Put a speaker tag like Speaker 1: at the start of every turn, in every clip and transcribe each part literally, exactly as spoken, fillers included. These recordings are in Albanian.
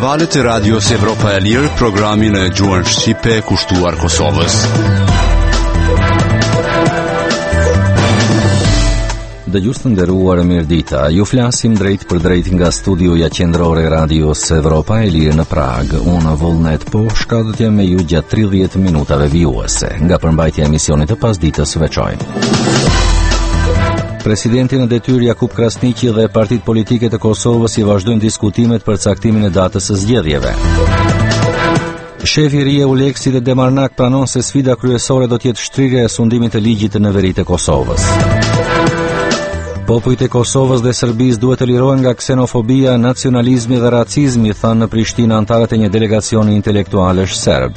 Speaker 1: valët e Radios Evropa e Lirë, programin e gjuhën shqipe kushtuar Kosovës.
Speaker 2: Dëgjues të nderuar, mirëdita. Ju flasim drejt për drejt nga studioja qendrore e Radios Evropa e Lirë në Prag. Unë Vullnet po shkadëtje me ju gjatë tridhjetë minutave vijuese nga përmbajtja e emisionit të pasditës veçoj. Presidenti në detyrë Jakub Krasniqi dhe partitë politike të Kosovës i vazhdojnë diskutimet për caktimin e datës së zgjedhjeve. Shefi i ri i Euleksit dhe Demarnak pranon se sfida kryesore do të jetë shtrirja e sundimit të ligjit të neverit të Kosovës. Popujt e Kosovës dhe Serbisë duhet të lirohen nga ksenofobia, nacionalizmi dhe racizmi, thanë në Prishtinë antarët e një delegacioni intelektualesh serb.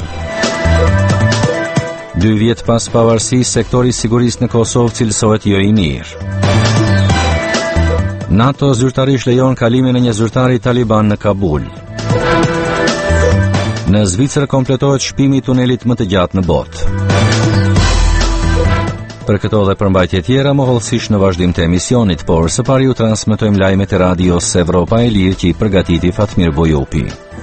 Speaker 2: Dy vjet pas pavarësisë, sektori i sigurisë në Kosovë cilësohet jo i mirë. NATO zyrtarisht lejon kalimin e një zyrtari taliban në Kabul. Në Zvicër kompletohet shpimi i tunelit më të gjatë në botë. Për këto dhe përmbajtje tjera, mohëllësisht në vazhdim të emisionit, por së pari ju transmetojmë lajmet e Radios Evropa e Lirë që i përgatiti Fatmir Bojopi.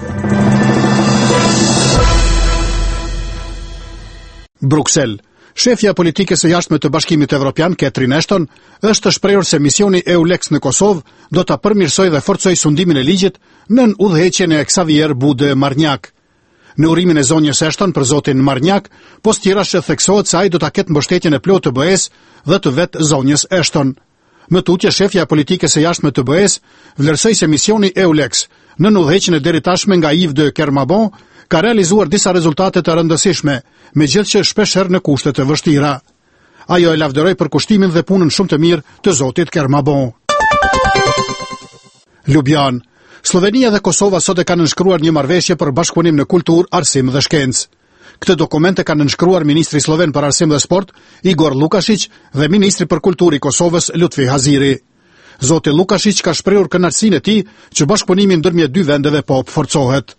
Speaker 3: Bruksel. Shefja politikës së jashtme të Bashkimit Evropian, Catherine Ashton, është të shprehur se misioni EULEX në Kosovë do ta përmirësojë dhe forcojë sundimin e ligjit nën udhëheqjen e Xavier Bude Marnjak. Në urimin e zonjës Ashton për zotin Marnjak, post tjera që theksohet se ai do ta ketë mbështetjen e plotë të B E-s dhe të vetë zonjës Ashton. Më tutje, shefja politikës së jashtme të B E-s vlerësoi se misioni EULEX në udhëheqjen e deri tashme nga Yves de Kermabon ka realizuar disa rezultate të rëndësishme, megjithëse shpeshherë në kushte të vështira. Ajo e lavdëroi për kushtimin dhe punën shumë të mirë të zotit Kermabon. Ljubljan. Slovenia dhe Kosova sot e kanë nënshkruar një marrëveshje për bashkëpunim në kulturë, arsim dhe shkencë. Këtë dokument e kanë nënshkruar ministri sloven për arsim dhe sport, Igor Lukashić, dhe ministri për kulturë i Kosovës, Lutfi Haziri. Zoti Lukashić ka shprehur kënaqësinë e tij që bashkëpunimi ndërmjet dy vendeve po forcohet.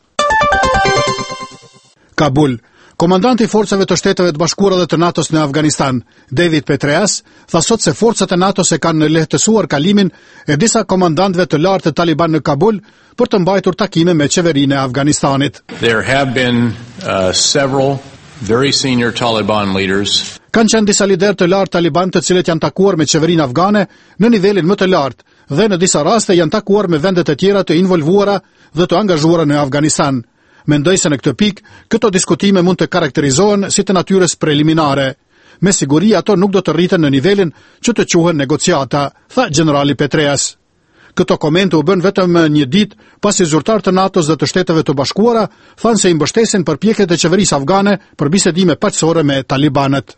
Speaker 3: Kabul. Komandanti i forcave të Shteteve të Bashkuara dhe të NATO-s në Afganistan, David Petraeus, tha sot se forcat e NATO-s e kanë lehtësuar kalimin e disa komandantëve të lartë të Taliban në Kabul për të mbajtur takime me qeverinë e Afganistanit.
Speaker 4: There have been uh, several very senior Taliban leaders.
Speaker 3: Kanë qenë disa lider të lartë Taliban të cilët janë takuar me qeverinë afgane në nivelin më të lartë dhe në disa raste janë takuar me vendet e tjera të involvuara dhe të angazhuara në Afganistan. Mendoj se në këtë pikë, këto diskutime mund të karakterizohen si të natyrës preliminare. Me siguri ato nuk do të rriten në nivelin që të quhen negociata, tha generali Petraeus. Këto komente u bën vetëm një ditë pasi zyrtarët e NATO-s dhe të Shteteve të Bashkuara thanë se i mbështesin përpjekjet e qeverisë afgane për bisedime paqësore me talibanët.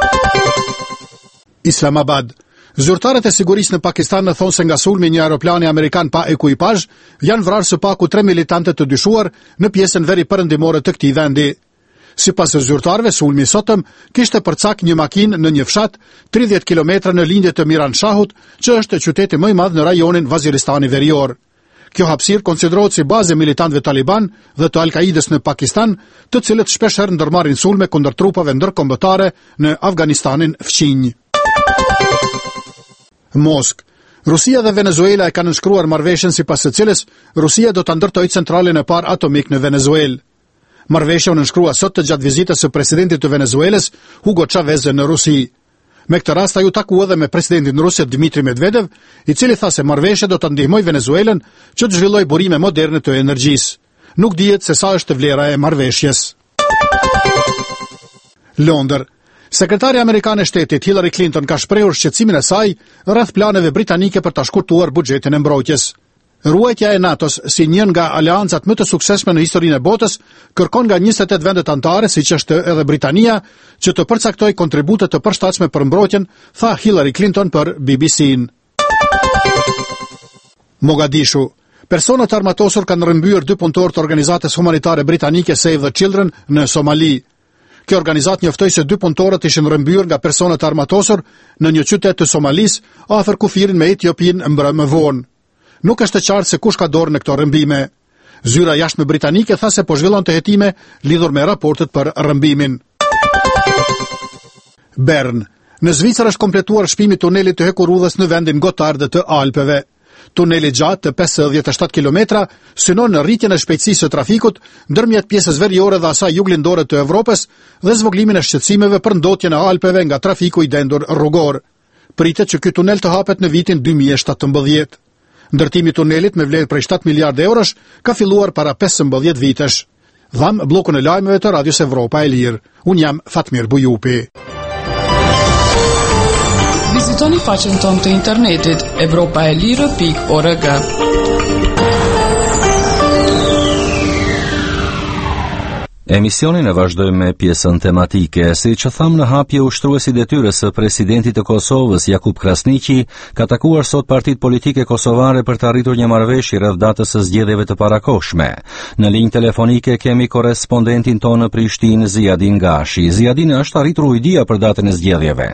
Speaker 3: Islamabad. Zyrtarët e sigurisë në Pakistan në thonë se nga sulmi një aeroplani amerikan pa ekuipazh janë vrarë së paku tre militante të dyshuar në pjesën veri perëndimore të këtij vendi. Sipas zyrtarëve, sulmi sotëm kishte përcak një makinë në një fshat tridhjetë kilometra në lindje të Miran Shahut, që është qyteti më i madh në rajonin Vaziristani Verior. Kjo hapësirë konsiderohet si bazë e militantëve Taliban dhe të Al-Qaidës në Pakistan, të cilët shpeshherë ndërmarrin sulme kundër trupave ndërkombëtare në Afganistanin fqinj. Moskë. Rusia dhe Venezuela e kanë nënshkruar marrëveshjen sipas së cilës Rusia do ta ndërtojë centralën e parë atomik në Venezuelë. Marrëveshja u nënshkrua sot të gjatë vizitës së presidentit të Venezuelës, Hugo Chavez, në Rusi. Me këtë rast ai u takua edhe me presidentin e Rusisë Dmitri Medvedev, i cili tha se marrëveshja do ta ndihmojë Venezuelën që të zhvillojë burime moderne të energjisë. Nuk dihet se sa është vlera e marrëveshjes. Londër. Sekretari amerikan e shtetit Hillary Clinton ka shprehur shqetësimin e saj rreth planeve britanike për ta shkurtuar buxhetin e mbrojtjes. Ruajtja e NATO-s si një nga aleancat më të suksesshme në historinë e botës kërkon nga njëzet e tetë vendet anëtare, siç është edhe Britania, që të përcaktojë kontribute të përshtatshme për mbrojtjen, tha Hillary Clinton për B B C-n. Mogadishu. Personat armatosur kanë rrëmbyer dy punëtorë të organizatës humanitare britanike Save the Children në Somali. Kjo organizatë njoftoi se dy punëtorët ishin rrëmbyer nga personat armatosur në një qytet të Somalis, afër kufirin me Etiopin mbrëm më vonë. Nuk është e qartë se kush ka dorë në këto rrëmbime. Zyra jashtme britanike tha se po zhvillonte hetime lidhur me raportet për rrëmbimin. Bern. Në Zvicër është kompletuar shpimi i tunelit të hekur rrudhës në vendin Gotthard të Alpeve. Tuneli gjatë të pesëdhjetë e shtatë kilometra synon në rritjen e shpejtësisë së trafikut ndërmjet pjesës veriore dhe asaj juglindore të Evropës dhe zvoglimin e shqetësimeve për ndotjen e Alpeve nga trafiku i dendur rrugor. Pritet që ky tunel të hapet në vitin dy mijë e shtatëmbëdhjetë. Ndërtimi i tunelit me vlerë prej shtatë miliardë eurosh ka filluar para pesëmbëdhjetë vitesh. Dham bllokun e lajmeve të Radios Evropa e Lirë. Un jam Fatmir Bujupi.
Speaker 5: Vizitoni faqen tonë të internetit evropa e lirë pikë org.
Speaker 2: Emisionin e vazhdojmë me pjesën tematike. Si që thamë në hapje, ushtruesi detyrës së presidentit të Kosovës, Jakub Krasniqi, ka takuar sot partitë politike kosovare për të arritur një marrëveshje rreth datës së zgjedhjeve të parakohshme. Në linjë telefonike kemi korrespondentin tonë në Prishtinë, Ziadin Gashi. Ziadin, është arritur ujdia për datën e zgjedhjeve?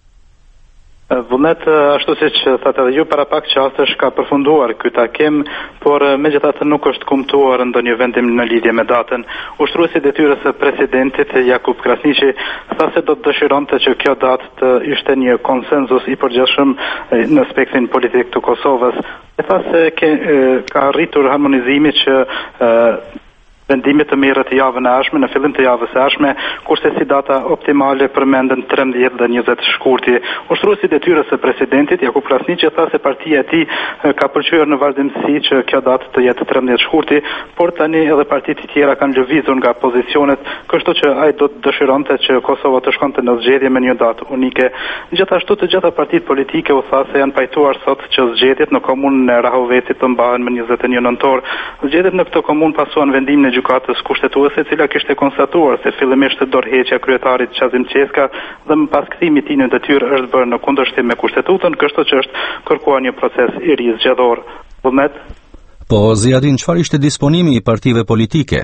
Speaker 6: Vullnet, ashtu si që thatë edhe ju, para pak qastesh ka përfunduar ky takim, por megjithatë nuk është kumtuar ndonjë vendim në lidhje me datën. Ushtruesi i detyrës së presidentit Jakub Krasniqi tha se do të dëshironte që kjo datë të ishte një konsenzus i përgjithshëm në spektrin politik të Kosovës. E tha se ke, ka arritur harmonizimi që e, vendimit të mirë të javën e ardhshme, në fillim të javës së ardhshme, kurse si data optimale përmenden trembëdhjetë dhe njëzet shkurti. Ushtruesi i detyrës së presidentit Jakub Krasniqi tha se partia e tij ka pëlqyer në vazhdimsi që kjo datë të jetë trembëdhjetë shkurti, por tani edhe partitë të tjera kanë lëvizur nga pozicionet, kështu që ai do të dëshironte që Kosova të shkonte në zgjedhje me një datë unike. Gjithashtu të gjitha partitë politike u tha se janë pajtuar sot që zgjedhjet në komunën e Rahovecit të mbahen më njëzet e një nëntor. Zgjedhjet në këtë komunë pasuan vendimin e gjykatës kushtetuese, e cila kishte konstatuar se fillimisht dorëheqja e kryetarit Qazim Qeska dhe më pas kthimit i tij në detyrë është bërë në kundërshtim me kushtetutën, kështu që është kërkuar një proces i ri zgjedhor. Vullnet?
Speaker 2: Po, Ziadin, çfarë ishte disponimi i partive politike?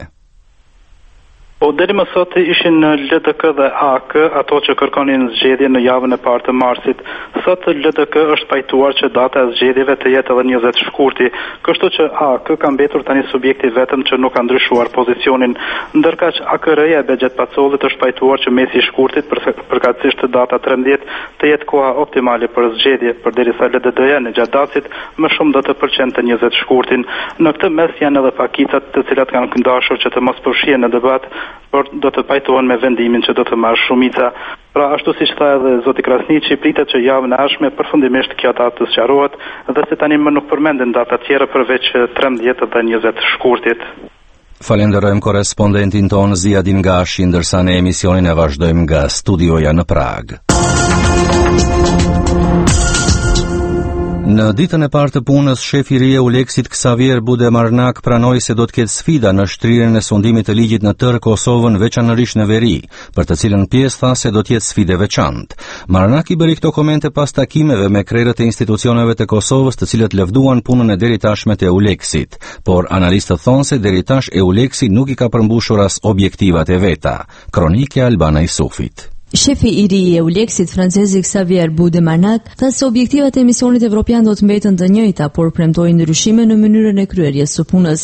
Speaker 6: Po deri më sot ishin në L D K dhe A K ato që kërkonin zgjedhje në javën e parë të marsit. Sot L D K është pajtuar që data e zgjedhjeve të jetë edhe njëzet shkurti, kështu që A K ka mbetur tani subjekti vetëm që nuk ka ndryshuar pozicionin, ndërkaq A K R-ja e Bexhet Pacollit është pajtuar që mesi i shkurtit përkatësisht data trembëdhjetë të jetë koha optimale për zgjedhje, përderisa L D D-ja në gjatë datësit më shumë do të pëlqente njëzet shkurtin. Në këtë mes janë edhe pakicat të cilat kanë këndashur që të mos përfshihen në debat, por do të pajtohen me vendimin që do të marrë shumica. Pra, ashtu siç tha edhe zoti Krasniqi, pritet që javën e ardhshme përfundimisht kjo datë të sqarohet dhe se tani më nuk përmenden data tjera përveç trembëdhjetë dhe njëzet shkurtit.
Speaker 2: Falenderojmë korrespondentin ton Ziadin Gashi, ndërsa në emisionin e vazhdojmë nga studioja në Prag. Në ditën e parë të punës, shefi i ri i Euleksit Xavier Budemarnak pranoi se do të ketë sfida në shtrirjen e sundimit të ligjit në tërë Kosovën, veçanërisht në veri, për të cilën pjesë tha se do të jetë sfidë e veçantë. Marnak i bëri këto komente pas takimeve me krerët e institucioneve të Kosovës, të cilët lëvduan punën e deritashme të Euleksit, por analistët thonë se deritash Euleksi nuk i ka përmbushur as objektivat e veta. Kronike Albana Isufit.
Speaker 7: Shefi i ri i Euleksit, francezi Xavier Budemarnak, tha se objektivat e misionit evropian do të mbeten të njëjta, por premtoi ndryshime në mënyrën e kryerjes së punës.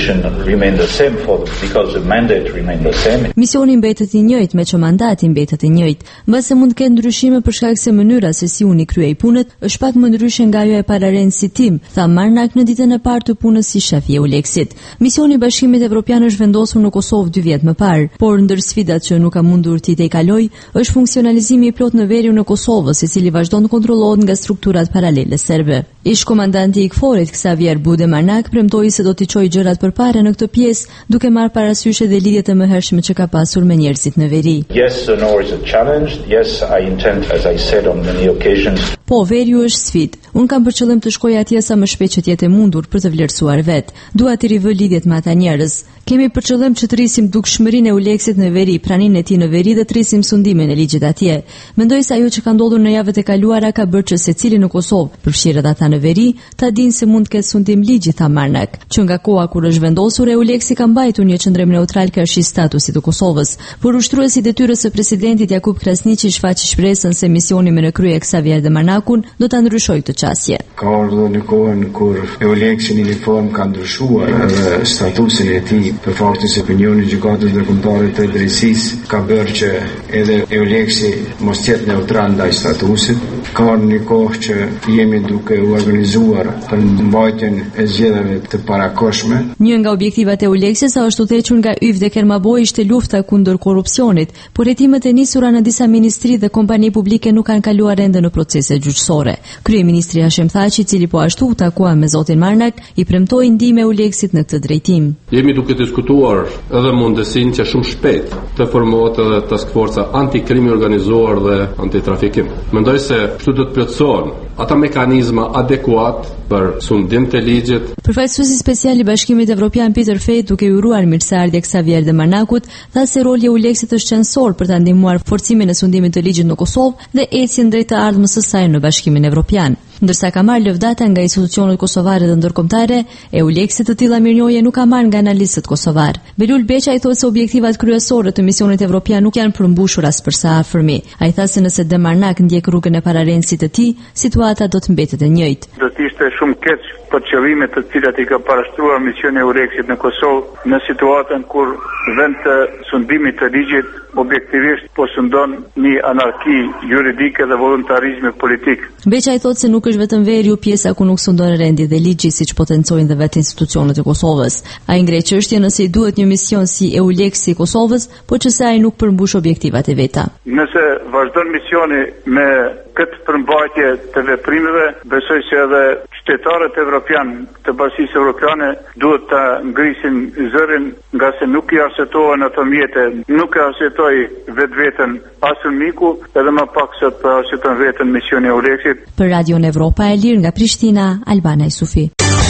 Speaker 7: Misioni mbetet i njëjtë, me që mandati mbetet i njëjtë, mbase mund të ketë ndryshime për shkak se mënyra se si uni kryej punët është pak më ndryshe nga ajo e pararendësit tim, tha Marnak në ditën e parë të punës si shef i Euleksit. Misioni i Bashkimit Evropian është vendosur në Kosovë dy vjet më parë, por ndër sfidat që nuk ka mundur t'i tejkaloj është funksionalizimi i plot në veriu në Kosovë, i cili vazhdon të kontrollohet nga strukturat paralele serbe. Ish komandanti i KFOR-it Xavier Budemarnak premtoi se do t'i çojë gjërat përpara në këtë pjesë, duke marrë parasysh edhe lidhjet e mëhershme që ka pasur me njerëzit në veri.
Speaker 8: Yes, the Nor is a challenge. Yes, I intend, as I said on many occasions.
Speaker 7: Po, veriu është sfidë. Unë kam për qëllim të shkoj atje sa më shpejt që të jetë e mundur për të vlerësuar vet. Dua të rivë lidhjet me ata njerëz. Kemi për qëllim që të rrisim dukshmërinë e Euleksit në veri, praninë e tij në veri dhe të rrisim sundimin e ligjit atje. Mendoj se ajo që ka ndodhur në javët e kaluara ka bërë që secili në Kosovë, përfshirë ata në veri, ta dinë se mund të ketë sundim ligji, tha Marnak, që nga koha kur është vendosur Euleksi ka mbajtur një qendrim neutral kërshi statusit të Kosovës, por ushtruesi i detyrës së presidentit Jakub Krasniqi shfaqi shpresën se misioni me në krye Xavier Budemarnakun do ta ndryshojë këtë çështje.
Speaker 9: Ka ardhur në kohën kur Euleksi në një formë ka ndryshuar edhe statusin e tij për faktin se opinioni i gjykatës ndërkombëtare të drejtësisë ka bërë që edhe Euleksi mos jetë neutral ndaj statusit. Ka një kohë që jemi duke u organizuar për mbajtjen e zgjedhjeve të parakohshme.
Speaker 7: Një nga objektivat e Euleksës është udhëhequr nga Yves de Kermaboj ishte lufta kundër korrupsionit, por hetimet e nisura në disa ministri dhe kompani publike nuk kanë kaluar ende në procese gjyqësore. Kryeministri Hashim Thaçi, i cili po ashtu u takua me zotin Marnak, i premtoi ndihmë Euleksit në këtë drejtim.
Speaker 10: Jemi duke diskutuar edhe mundësinë që shumë shpejt të formohet edhe task forca antikrimi organizuar dhe antitrafikim. Mendoj se kështu do të plotësohen ata mekanizma adekuat për sundim të ligjit.
Speaker 7: Përfaqësuesi special i Bashkimit Evropian Peter Fejt, duke i uruar mirëseardhje Xavier de Marnakut, tha se roli i Euleksit është qendror për ta ndihmuar forcimin e sundimit të ligjit në Kosovë dhe ecjen drejt të ardhmës së saj në Bashkimin Evropian. Ndërsa ka marrë lëvdata nga institucionet kosovare dhe ndërkombëtare, Euleksit të tilla mirënjohje nuk ka marrë nga analistët kosovar. Belul Beqa i thotë se objektivat kryesore të misionit evropian nuk janë përmbushur as për sa afërmi. Ai tha se nëse Demarnak ndjek rrugën e pararendësit të tij, situata do të mbetet e njëjtë.
Speaker 11: Do të ishte shumë keq për qëllimet të cilat i ka parashtruar misioni i Euleksit në Kosovë në situatën kur vend të sundimit të ligjit objektivisht po sundon një anarki juridike dhe voluntarizmi politik.
Speaker 7: Beqa i thotë se nuk është vetëm veriu pjesa ku nuk sundon rendi dhe ligji siç potencojnë dhe vetë institucionet e Kosovës. Ai ngre çështjen nëse i duhet një mision si Euleksi i Kosovës, por që se ai nuk përmbush objektivat e veta.
Speaker 11: Nëse vazhdon misioni me këtë përmbajtje të veprimeve, besoj se edhe qytetarët evropian të Bashkisë Evropiane duhet të ngrisin zërin, nga se nuk i arsetohen ato mjete, nuk i arsetoj vetveten asnjë miku, edhe më pak se të arseton veten misioni i Euleksit.
Speaker 7: Për Radion Evropa e Lirë nga Prishtina, Albana Jusufi.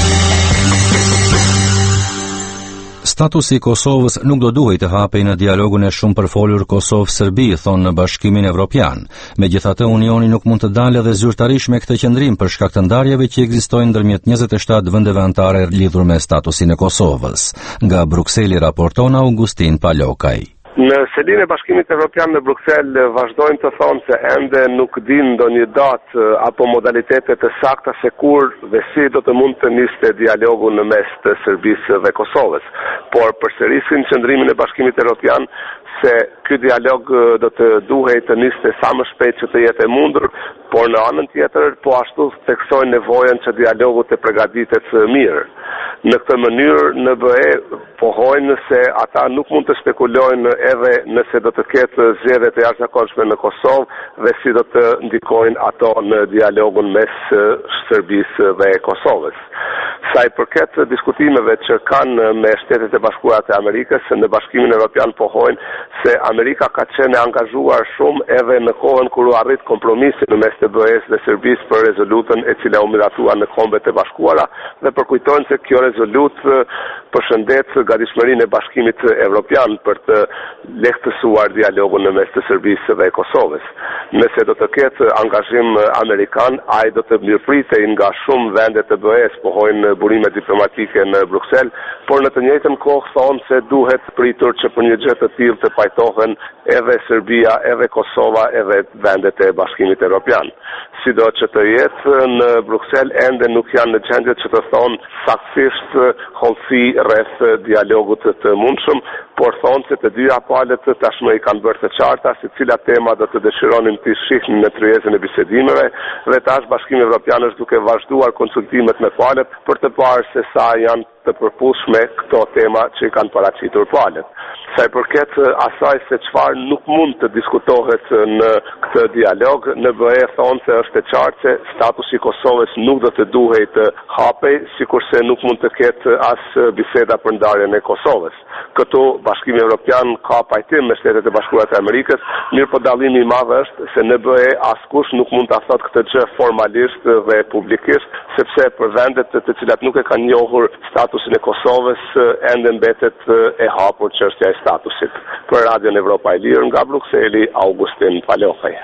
Speaker 2: Statusi i Kosovës nuk do duhej të hapej në dialogun e shumë përfolur Kosovë-Serbi, thonë në Bashkimin Evropian. Megjithatë, Unioni nuk mund të dalë edhe zyrtarisht me këtë qëndrim për shkak të ndarjeve që ekzistojnë ndërmjet njëzet e shtatë vendeve anëtare lidhur me statusin e Kosovës. Nga Brukseli raporton Augustin Palokaj.
Speaker 12: Në selin e Bashkimit Evropian në Bruksel vazhdojnë të thonë se ende nuk din ndonjë datë apo modalitete të sakta se kur dhe si do të mund të niste dialogu në mes të Serbisë dhe Kosovës. Por përsërisin qëndrimin e Bashkimit Evropian se ky dialog do të duhej të niste sa më shpejt që të jetë e mundur, por në anën tjetër po ashtu theksojnë nevojën që dialogu të përgatitet mirë. Në këtë mënyrë në B E pohojnë se ata nuk mund të spekulojnë edhe nëse do të ketë zgjedhje të jashtëzakonshme në Kosovë dhe si do të ndikojnë ato në dialogun mes Serbisë dhe Kosovës. Sa i përket diskutimeve që kanë me Shtetet e Bashkuara të Amerikës, në Bashkimin Evropian pohojnë se Amerika ka qenë angazhuar shumë edhe në kohën kur u arrit kompromisi në mes të B E-s dhe Serbisë për rezolutën e cila u miratua në Kombet e Bashkuara dhe përkujtojnë se kjo rezolutë përshëndet gatishmërinë e Bashkimit Evropian për të lehtësuar dialogun në mes të Serbisë dhe Kosovës. Nëse do të ketë angazhim amerikan, ai do të mirëpritej nga shumë vende të B E-s, pohojnë burime diplomatike në Bruksel, por në të njëjtën kohë thonë se duhet pritur që për një gjë të tillë të pajtohen edhe Serbia, edhe Kosova, edhe vendet e Bashkimit Evropian. Sido që të jetë në Bruksel ende nuk janë në gjendje që të thonë saktësisht hollësi rreth dialogut të mundshëm, por thonë se të dyja palët tashmë i kanë bërë të qarta se cilat tema do të dëshironin të shihnin në tryezën e bisedimeve dhe tash Bashkimi Evropian është duke vazhduar konsultimet me palët për të parë se sa janë të përputhshme këto tema që i kanë paraqitur palët. Sa i përket asaj se çfarë nuk mund të diskutohet në këtë dialog, në B E thonë se është e qartë se statusi i Kosovës nuk do të duhej të hapej, sikurse nuk mund të ketë as biseda për ndarjen e Kosovës. Këtu Bashkimi Evropian ka pajtim me Shtetet e Bashkuara të Amerikës, mirë po dallimi i madh është se në B E askush nuk mund ta thotë këtë gjë formalisht dhe publikisht, sepse për vendet të cilat nuk e kanë njohur statusin e Kosovës ende mbetet e hapur çështja e statusit. Për Radion Evropa e Lirë nga Brukseli, Augustin Palokaj.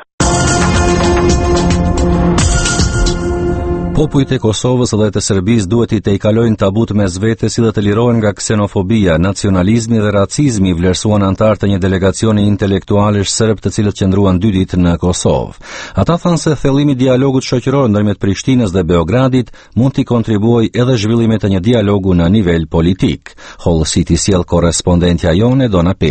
Speaker 2: Popujt e Kosovës dhe të Serbisë duhet i tejkalojnë tabut mes vetes si dhe të lirohen nga ksenofobia, nacionalizmi dhe racizmi, vlerësuan antar të një delegacioni intelektualësh serb të cilët qëndruan dy ditë në Kosovë. Ata thanë se thellimi i dialogut shoqëror ndërmjet Prishtinës dhe Beogradit mund t'i kontribuojë edhe zhvillimit të një dialogu në nivel politik. Hollësit i sjell korrespondentja jone Dona Peci.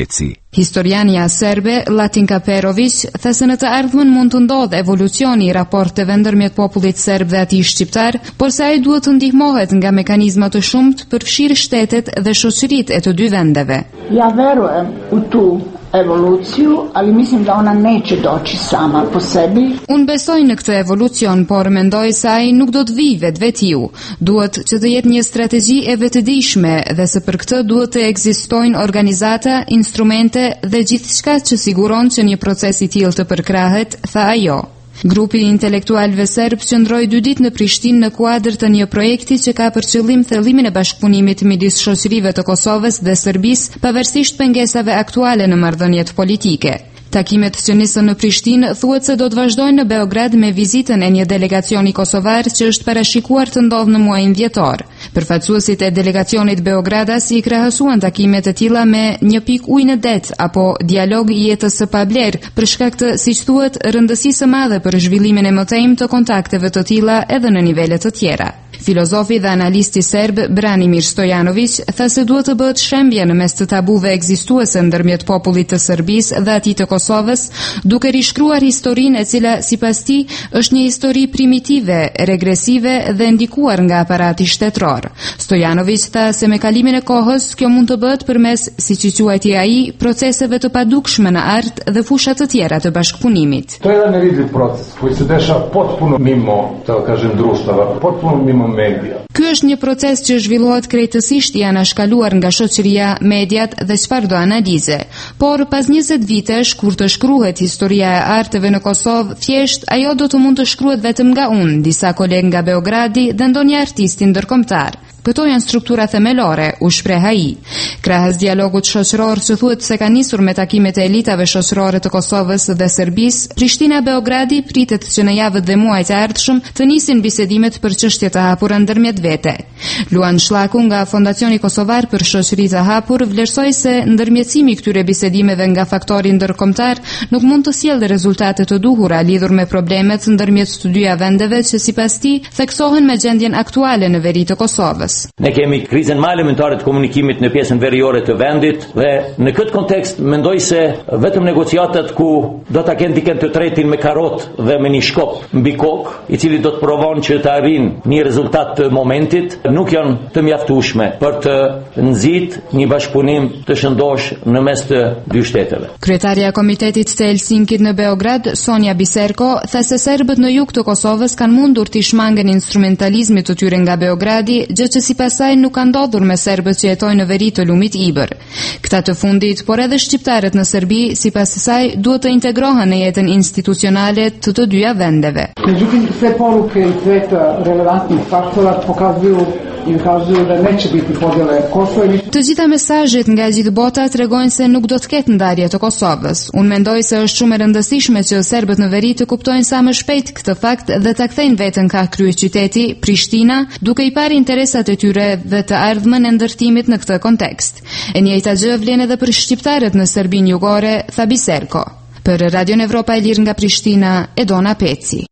Speaker 13: Historiania serbe Latinka Perović tha se në të ardhmen mund të ndodhë evolucioni i raporteve ndërmjet popullit serb dhe atij shqiptar, por se ai duhet të ndihmohet nga mekanizma të shumtë për fshirë shtetet dhe shoqëritë e të dy vendeve.
Speaker 14: Ja verujem u tu evoluciju, ali mislim da ona neće doći sama po sebi.
Speaker 13: Unë besoj në këtë evolucion, por mendoj se ai nuk do të vijë vetvetiu. Duhet që të jetë një strategji e vetëdijshme dhe se për këtë duhet të ekzistojnë organizata, instrumente dhe gjithçka që siguron që një proces i tillë të përkrahet, tha ajo. Grupi i intelektualëve serb qëndroi dy ditë në Prishtinë në kuadër të një projekti që ka për qëllim thellimin e bashkëpunimit midis shoqërive të Kosovës dhe Serbisë, pavarësisht pengesave aktuale në marrëdhëniet politike. Takimet që nisën në Prishtinë thuhet se do të vazhdojnë në Beograd me vizitën e një delegacioni kosovar që është parashikuar të ndodhë në muajin dhjetor. Përfaqësuesit e delegacionit beogradas i krahasuan takimet e tilla me një pikë ujë në det apo dialog i jetës së pablerë, për shkak të, siç thuhet, rëndësisë së madhe për zhvillimin e mëtejmë të kontakteve të tilla edhe në nivele të tjera. Filozofi dhe analisti serb Branimir Stojanović tha se duhet të bëhet shembje në mes të tabuve ekzistuese ndërmjet popullit të Serbisë dhe atij të Kosovës, duke rishkruar historinë e cila sipas tij është një histori primitive, regresive dhe ndikuar nga aparati shtetëror. Stojanović tha se me kalimin e kohës kjo mund të bëhet përmes, siç i quajti ai, proceseve të padukshme në art dhe fusha të tjera të bashkëpunimit.
Speaker 15: To je jedan nevidljiv proces koji se dešava potpuno mimo, da kažem, društava, potpuno mimo media.
Speaker 13: Ky është një proces që zhvillohet krejtësisht i anashkaluar nga shoqëria, mediat dhe çfarëdo analize. Por pas njëzet vitesh, kur të shkruhet historia e arteve në Kosovë, thjesht ajo do të mund të shkruhet vetëm nga unë, disa kolegë nga Beogradi dhe ndonjë artisti ndërkombëtar. Këto janë struktura themelore, u shpreh ai. Krahas dialogut shoqëror që thuhet se ka nisur me takimet e elitave shoqërore të Kosovës dhe Serbisë, Prishtina-Beogradi pritet që në javët dhe muajt e ardhshëm të nisin bisedimet për çështje të hapura ndërmjet vete. Luan Shllaku nga Fondacioni Kosovar për Shoqëri të Hapur vlerësoi se ndërmjetësimi i këtyre bisedimeve nga faktori ndërkombëtar nuk mund të sjellë rezultate të duhura lidhur me problemet ndërmjet të dyja vendeve që sipas tij theksohen me gjendjen aktuale në veri të Kosovës.
Speaker 16: Ne kemi krizën më elementare të komunikimit në pjesën veriore të vendit dhe në këtë kontekst mendoj se vetëm negociatat ku do ta kenë dikën të tretin me karot dhe me një shkop mbi kokë, i cili do të provon që të arrijë një rezultat të momentit, nuk janë të mjaftueshme për të nxit një bashkëpunim të shëndosh në mes të dy shteteve.
Speaker 13: Kryetaria e Komitetit të Helsinkit në Beograd, Sonja Biserko, tha se serbët në jug të Kosovës kanë mundur të shmangën instrumentalizmit të tyre nga Beogradi, gjë që si pasaj nuk ka ndodhur me serbët që jetojnë në veri të lumit Ibër. Këta të fundit, por edhe shqiptarët në Serbi, si pas saj, duhet të integrohen në jetën institucionale të të dyja vendeve.
Speaker 14: Međutim, sve poruke i sveta relevantnih faktora pokazuju i ukazuju da neće biti podjele Kosova.
Speaker 13: Të gjitha mesazhet nga gjithë bota tregojnë se nuk do të ketë ndarje të Kosovës. Unë mendoj se është shumë e rëndësishme që serbët në veri të kuptojnë sa më shpejt këtë fakt dhe ta kthejnë veten ka kryeqyteti, Prishtina, duke i parë interesat e tyre dhe të ardhmen e ndërtimit në këtë kontekst. E njëjta gjë vlen edhe për shqiptarët në Serbinë Jugore, tha Biserko. Për Radion Evropa e Lirë nga Prishtina, Edona Peci.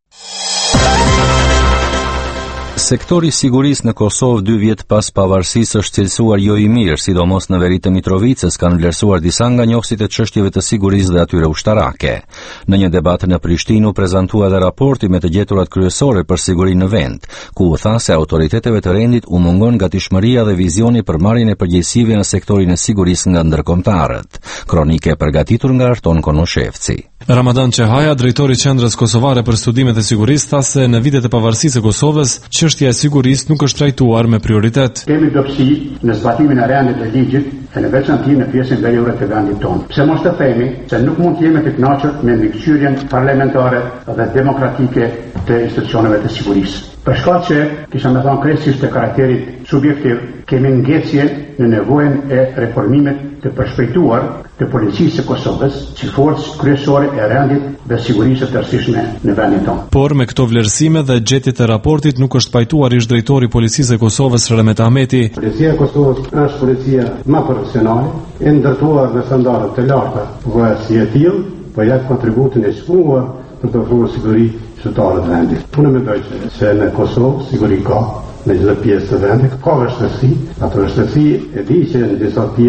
Speaker 2: Sektori sigurisë në Kosovë dy vjet pas pavarësisë është cilësuar jo i mirë, sidomos në veri të Mitrovicës kanë vlerësuar disa nga njohësit e çështjeve të sigurisë dhe atyre ushtarake. Në një debat në Prishtinë u prezantua edhe raporti me të gjeturat kryesore për sigurinë në vend, ku u tha se autoriteteve të rendit u mungon gatishmëria dhe vizioni për marrjen e përgjegjësive në sektorin e sigurisë nga ndërkombëtarët. Kronike e përgatitur nga Arton Konoshevci.
Speaker 17: Ramadan Qehaja, drejtori i Qendrës Kosovare për Studimet e Sigurisë, tha se në vitet e pavarësisë së Kosovës, çështja e sigurisë nuk është trajtuar me prioritet.
Speaker 18: Kemi dobësi në zbatimin e rendit të ligjit, e në veçantë në pjesën veriore të vendit tonë. Pse mos të themi se nuk mund të jemi të kënaqur me mbikëqyrjen parlamentare dhe demokratike të institucioneve të sigurisë. Për shkak që, kisha me thonë krejtësisht të karakterit subjektiv, kemi ngecje në nevojën e reformimit të përshpejtuar të policisë së Kosovës, si forcë kryesore e rendit dhe sigurisë së tërësishme në vendin tonë.
Speaker 17: Por me këto vlerësime dhe gjetjet e raportit nuk është pajtuar ish drejtori i policisë së Kosovës Remet Ahmeti.
Speaker 18: Policia e Kosovës është policia më profesionale, e ndërtuar në standarde të larta, dhe si e tillë, po jep kontributin e shkruar për të ofruar siguri qytetarëve të vendit. Unë mendoj se në Kosovë siguri ka në çdo pjesë të vendit, ka vështirësi, ato vështirësi e di që në disa pjesë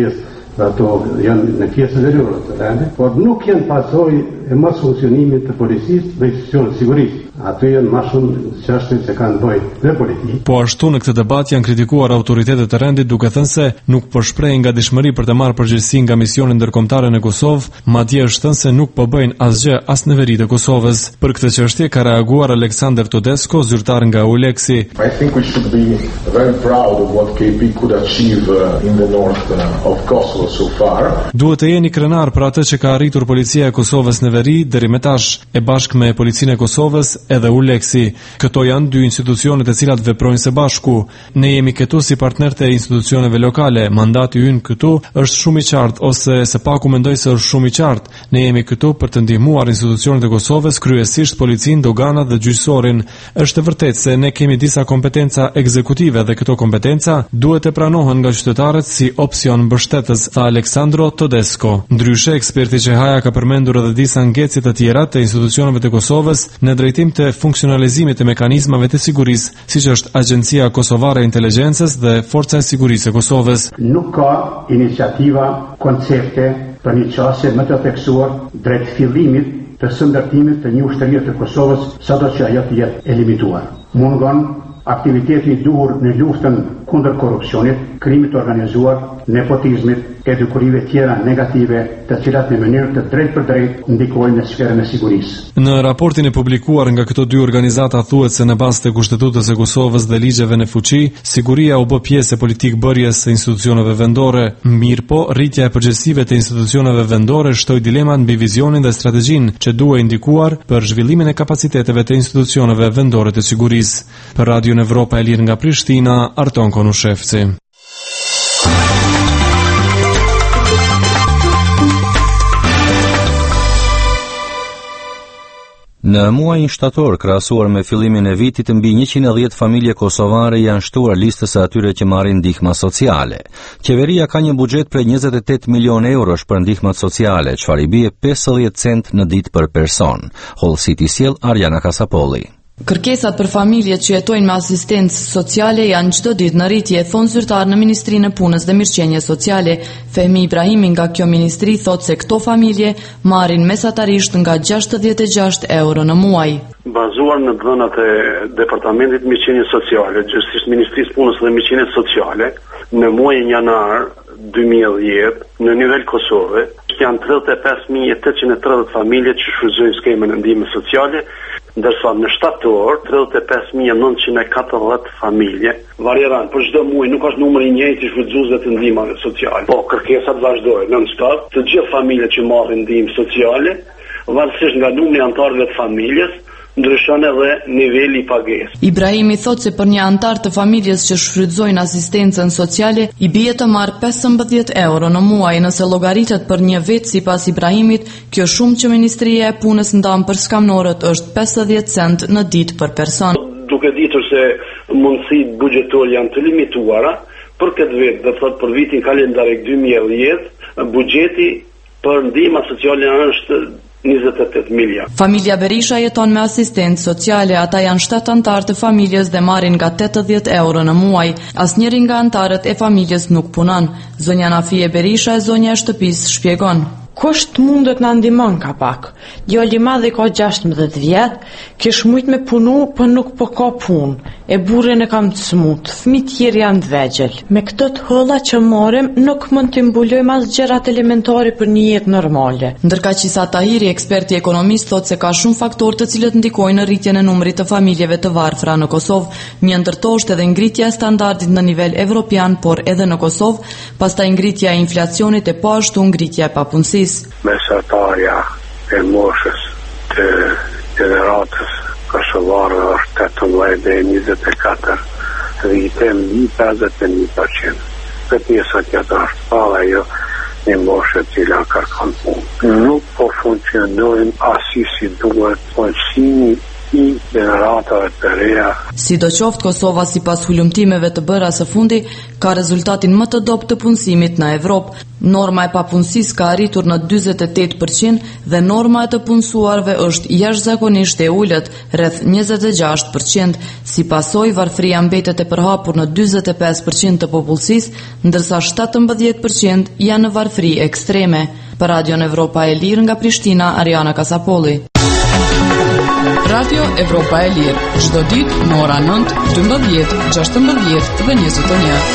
Speaker 18: dhe ato janë në pjesën e rrugës të vendit, por nuk janë pasojë e mos funksionimit të policisë dhe institucioneve të sigurisë. Ato janë më shumë çështje që kanë bëjë me politikë.
Speaker 17: Po ashtu në këtë debat janë kritikuar autoritetet e rendit duke thënë se nuk po shprehin ngadishmëri për të marrë përgjegjësi nga misioni ndërkombëtare në Kosovë, madje është thënë se nuk po bëjnë asgjë as në veri të Kosovës. Për këtë çështje ka reaguar Aleksandar Todesko, zyrtar nga Euleksi.
Speaker 15: I think we should be very proud of what K P could achieve in the north of Kosovo so far.
Speaker 17: Duhet të jeni krenar për atë që ka arritur policia e Kosovës në veri deri më tash, e bashkë me policinë e Kosovës edhe Euleksi. Këto janë dy institucionet e cilat veprojnë së bashku. Ne jemi këtu si partner të institucioneve lokale. Mandati ynë këtu është shumë i qartë, ose se paku mendoj se është shumë i qartë. Ne jemi këtu për të ndihmuar institucionet e Kosovës, kryesisht policinë, doganat dhe gjyqësorin. Është vërtet se ne kemi disa kompetenca ekzekutive dhe këto kompetenca duhet të pranohen nga qytetarët si opsion mbështetës, tha Aleksandro Todesko. Ndryshe, eksperti Çehaja ka përmendur edhe disa ngecje të tjera të institucioneve të Kosovës në drejtim të funksionalizimit të mekanizmave të sigurisë, siç është Agjencia Kosovare e Inteligjencës dhe Forca e Sigurisë e Kosovës.
Speaker 18: Nuk ka iniciativa, koncepte për një çështje më të theksuar drejt fillimit të së ndërtimit të një ushtrie të Kosovës, sado që ajo të jetë e limituar. Mungon aktiviteti i duhur në luftën kundër korrupsionit, krimit organizuar, nepotizmit, e dukurive tjera negative, të cilat në mënyrë të drejt për drejt ndikojnë në sferën e sigurisë.
Speaker 17: Në raportin e publikuar nga këto dy organizata thuhet se në bazë të Kushtetutës së Kosovës dhe ligjeve në fuqi, siguria u bë pjesë e politikbërjes së institucioneve vendore. Mirëpo, rritja e përgjegjësive të institucioneve vendore shtoi dilemat mbi vizionin dhe strategjinë që duhej ndikuar për zhvillimin e kapaciteteve të institucioneve vendore të sigurisë. Për Radio Evropa e Lirë nga Prishtina, Arton Konushevci.
Speaker 2: Në muajin shtator, krahasuar me fillimin e vitit, mbi njëqind e dhjetë familje kosovare janë shtuar listës së atyre që marrin ndihma sociale. Qeveria ka një buxhet prej njëzet e tetë milionë eurosh për ndihmat sociale, çfarë i bie pesëdhjetë cent në ditë për person. Hollësit i sjell Arjana Kasapolli.
Speaker 5: Kërkesat për familjet që jetojnë me asistencë sociale janë çdo ditë në rritje, thon zyrtar në Ministrinë e Punës dhe Mirëqenies Sociale. Fehmi Ibrahimi nga kjo ministri thotë se këto familje marrin mesatarisht nga gjashtëdhjetë e gjashtë euro në muaj.
Speaker 19: Bazuar në dhënat e Departamentit Mirëqenies Sociale, gjithsesi Ministrisë Punës dhe Mirëqenies Sociale, në muajin janar dy mijë e dhjetë në nivel Kosovë janë tridhjetë e pesë mijë e tetëqind e tridhjetë familje që shfrytëzojnë skemën e ndihmës sociale, ndërsa në shtator tridhjetë e pesë mijë e nëntëqind e katërdhjetë familje varieran. Për çdo muaj nuk është numri i njëjtë i shfrytëzuesve të ndihmave sociale. Po kërkesat vazhdojnë non-stop. Të gjithë familjet që marrin ndihmë sociale, varësisht nga numri i anëtarëve të familjes, ndryshon edhe niveli i pagesës.
Speaker 5: Ibrahimi thotë se për një antar të familjes që shfrytëzojnë asistencën sociale i bie të marrë pesëmbëdhjetë euro në muaj, nëse llogaritet për një vit. Sipas Ibrahimit, kjo shumë që Ministria e Punës ndan për skamnorët është pesëdhjetë cent në ditë për person.
Speaker 19: Duke ditur se mundësitë buxhetore janë të limituara, për këtë vit, do të thotë për vitin kalendarik dy mijë e dhjetë, buxheti për ndihma sociale është njëzet e tetë miliard.
Speaker 5: Familja Berisha jeton me asistencë sociale, ata janë shtatë antarë të familjes dhe marrin nga tetëdhjetë euro në muaj. Asnjëri nga antarët e familjes nuk punon. Zonja Nafie Berisha e zonja e shtëpisë shpjegon.
Speaker 20: Kusht mundet na ndihmon ka pak. Djali i madh ka gjashtëdhjetë vjet, kish shumë me punu, po nuk po ka punë. E burrin e kam të smut, fëmijët tjerë janë të vegjël. Me këto të holla që marrim, nuk mund të mbulojmë as gjërat elementare për një jetë normale.
Speaker 5: Ndërkaq Isa Tahiri, eksperti ekonomist, thotë se ka shumë faktorë të cilët ndikojnë në rritjen e numrit të familjeve të varfra në Kosovë. Një ndër to është edhe ngritja e standardit në nivel evropian, por edhe në Kosovë, pastaj ngritja e inflacionit e po ashtu ngritja e papunësisë.
Speaker 12: Mesatarja e moshës të generatës kosovare është tetëmbëdhjetë deri në njëzet e katër vite, pesëdhjetë e një përqind. Këtë njësa tjetër është pala jo një moshë cila kërkon punë. Nuk po funksionojnë asi si duhet, po qimi
Speaker 11: I generatave të reja.
Speaker 5: Sidoqoftë, Kosova sipas hulumtimeve të bëra së fundi ka rezultatin më të dobët të punësimit në Evropë. Norma e papunësisë ka arritur në dyzet e tetë përqind dhe norma e të punësuarve është jashtëzakonisht e ulët, rreth njëzet e gjashtë përqind. Si pasojë, varfëria mbetet e përhapur në dyzet e pesë përqind të popullsisë, ndërsa shtatëmbëdhjetë përqind janë në varfëri ekstreme. Për Radion Evropa e Lirë nga Prishtina, Ariana Kasapolli.
Speaker 21: Radio Evropa e Lirë, çdo ditë në ora nëntë, dymbëdhjetë, gjashtëmbëdhjetë dhe njëzet e një.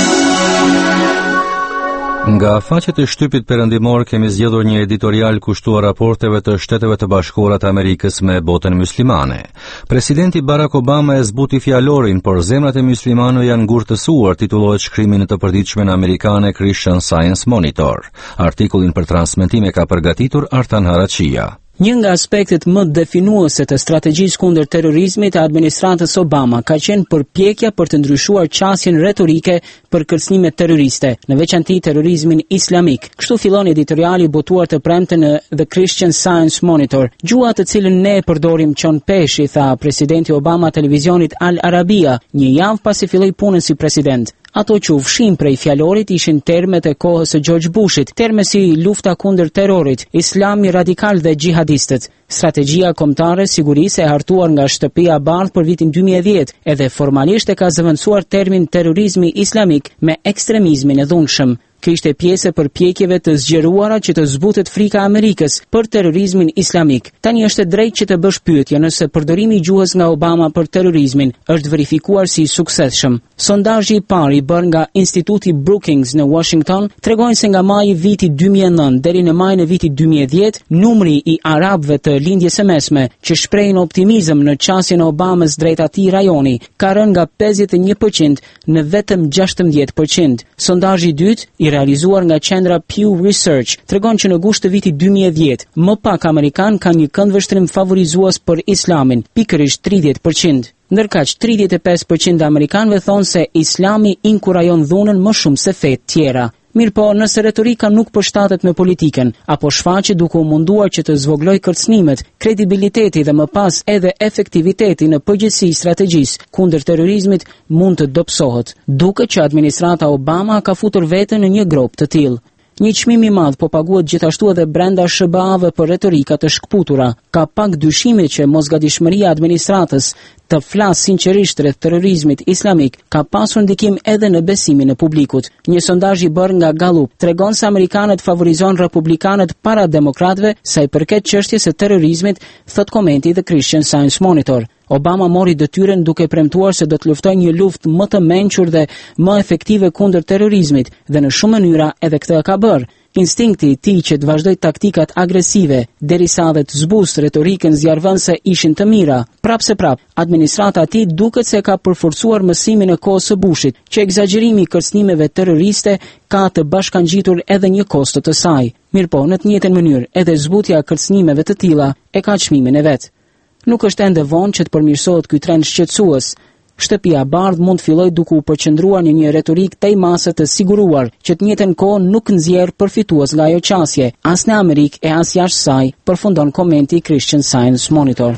Speaker 2: Nga faqet e shtypit perëndimor kemi zgjedhur një editorial kushtuar raporteve të Shteteve të Bashkuara të Amerikës me botën muslimane. Presidenti Barack Obama e zbuti fjalorin, por zemrat e muslimanëve janë ngurtësuar, titullohet shkrimi në të përditshme amerikane Christian Science Monitor. Artikullin për transmetim e ka përgatitur Artan Harachia.
Speaker 22: Një nga aspektet më definuese të strategjisë kundër terrorizmit e administratës Obama ka qenë përpjekja për të ndryshuar qasjen retorike për kërcënime terroriste, në veçanti terrorizmin islamik. Kështu fillon editoriali botuar të premte në The Christian Science Monitor. Gjua të cilën ne e përdorim çon peshi, tha presidenti Obama televizionit Al Arabia, një javë pasi filloi punën si president. Ato që u fshin prej fjalorit ishin termet e kohës së George Bushit, terme si lufta kundër terrorit, islami radikal dhe xhihadistët. Strategjia kombëtare sigurisë e hartuar nga Shtëpia e Bardhë për vitin dy mijë e dhjetë edhe formalisht e ka zëvendësuar termin terrorizmi islamik me ekstremizmin e dhunshëm. Kjo ishte pjesë e përpjekjeve të zgjeruara që të zbutet frika e Amerikës për terrorizmin islamik. Tani është e drejtë që të bësh pyetje nëse përdorimi i gjuhës nga Obama për terrorizmin është verifikuar si i suksesshëm. Sondazhi i parë i bërë nga Instituti Brookings në Washington tregon se nga maji i vitit dy mijë e nëntë deri në majin e vitit dy mijë e dhjetë, numri i arabëve të lindjes së mesme që shprehin optimizëm në qasjen e Obamës drejt atij rajoni ka rënë nga pesëdhjetë e një përqind në vetëm gjashtëmbëdhjetë përqind. Sondazhi i dytë i realizuar nga qendra Pew Research tregon që në gusht të vitit dy mijë e dhjetë, më pak amerikan kanë një këndvështrim favorizues për islamin, pikërisht tridhjetë përqind. Ndërkaq tridhjetë e pesë përqind amerikanëve thonë se islami inkurajon dhunën më shumë se fetë tjera. Mirë po, nëse retorika nuk përshtatet me politikën, apo shfaqet duke u munduar që të zvogëloj kërcënimet, kredibiliteti dhe më pas edhe efektiviteti në përgjithësi i strategjisë kundër terrorizmit mund të dobësohet. Duket që administrata Obama ka futur veten në një grop të tillë. Një çmim i madh po paguhet gjithashtu edhe brenda S B A-ve për retorika të shkputura. Ka pak dyshime që mosgatishmëria e administratës të flasë sinqerisht rreth terrorizmit islamik ka pasur ndikim edhe në besimin e publikut. Një sondazh i bërë nga Gallup tregon se amerikanët favorizojnë republikanët para demokratëve sa i përket çështjes së terrorizmit, thot komenti i The Christian Science Monitor. Obama mori detyrën duke premtuar se do të luftojë një luftë më të mençur dhe më efektive kundër terrorizmit dhe në shumë mënyra edhe këtë e ka bërë. Instinkti i tij që të vazhdoj taktikat agresive, derisa dhe të zbusë retorikën zjarrvënëse ishin të mira. Prapse prap, administrata e tij duket se ka përforcuar mësimin e kohës së Bushit, që egzagjerimi i kërcënimeve terroriste ka të bashkangjitur edhe një kosto të saj. Mirpo, në të njëjtën mënyrë, edhe zbutja e kërcënimeve të tilla e ka çmimin e vet. Nuk është ende vonë që të përmirësohet ky trend shqetësues. Shtëpia e Bardhë mund të fillojë duke u përqendruar në një retorik të imase të siguruar, që të njëjtën kohë nuk nxjerr përfitues nga ajo qasje, as në Amerikë e as jashtë saj, përfundon komenti i Christian Science Monitor.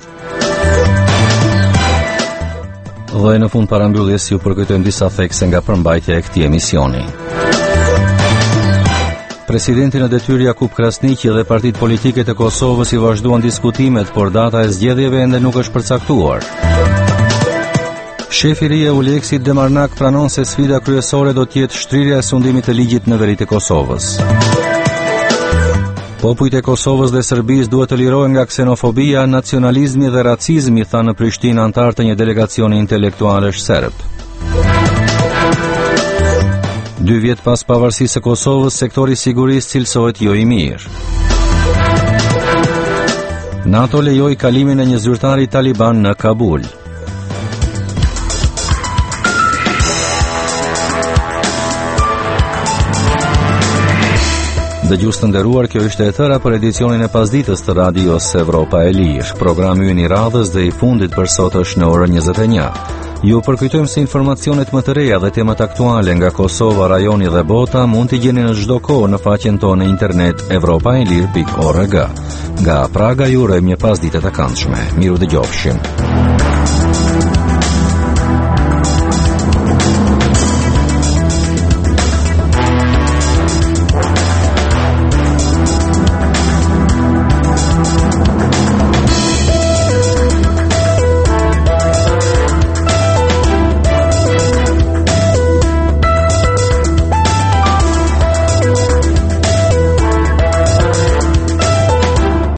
Speaker 2: Dhe në fund parambylljes ju përkujtojmë disa thekse nga përmbajtja e këtij emisioni. Presidenti në detyrë Jakub Krasniqi dhe partitë politike të Kosovës i vazhduan diskutimet, por data e zgjedhjeve ende nuk është përcaktuar. Shefi i ri i Euleksit Demarnak pranon se sfida kryesore do të jetë shtrirja e sundimit të ligjit në veri të Kosovës. Popujt e Kosovës dhe Serbisë duhet të lirohen nga ksenofobia, nacionalizmi dhe racizmi, tha në Prishtinë antar të një delegacioni intelektualësh serb. Dy vjet pas pavarësisë së Kosovës, sektori i sigurisë cilësohet jo i mirë. NATO lejoi kalimin e një zyrtari taliban në Kabul. Dëgjues të nderuar, kjo ishte e tëra për edicionin e pasditës të Radios Evropa e Lirë. Programi ynë i radhës dhe i fundit për sot është në orën njëzet e një. Ju përkujtojmë se informacionet më të reja dhe temat aktuale nga Kosova, rajoni dhe bota mund t'i gjeni në çdo kohë në faqen tonë internet evropaelir pikë org. Nga Praga ju urojmë një pasdite të këndshme. Miru dëgjofshim.